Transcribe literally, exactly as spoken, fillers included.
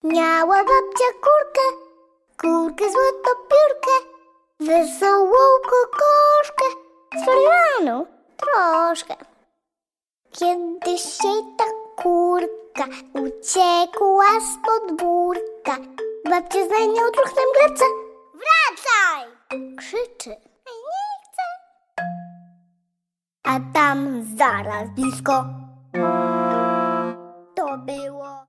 Miała babcia kurkę, kurkę złotopiórkę, wesołą kokoszkę, zwariowaną troszkę. Kiedyś jej ta kurka uciekła z podwórka. Babcia za nią truchnem graca. Wracaj! Krzyczy. Ej, nie chcę. A tam zaraz blisko to było